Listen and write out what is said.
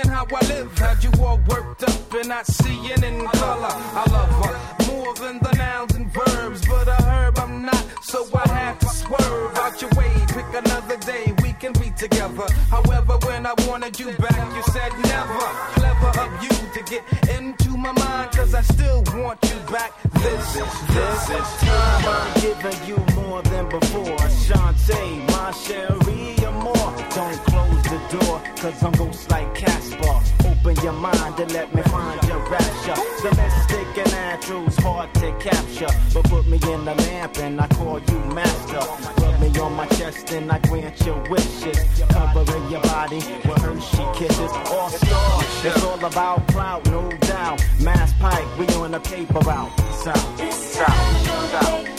seeing how I live. Had you all worked up and not seeing in color. I love her more than the nouns and verbs, but a herb I'm not, so I had to swerve out your way. Pick another day, we can be together. However, when I wanted you back, you said never. Clever of you to get into my mind, cause I still want you back. This time I'm giving you more than before. Shantae, my Cherie, or more. Don't close the door, cause I'm ghost like Casper. Open your mind and let me find your rapture. Domestic and natural's hard to capture, but put me in the lamp and I call you master. Rub me on my chest and I grant your wishes. Covering your body with Hershey kisses. All star, it's all about clout, no doubt. Mass pipe, we on the paper route. South.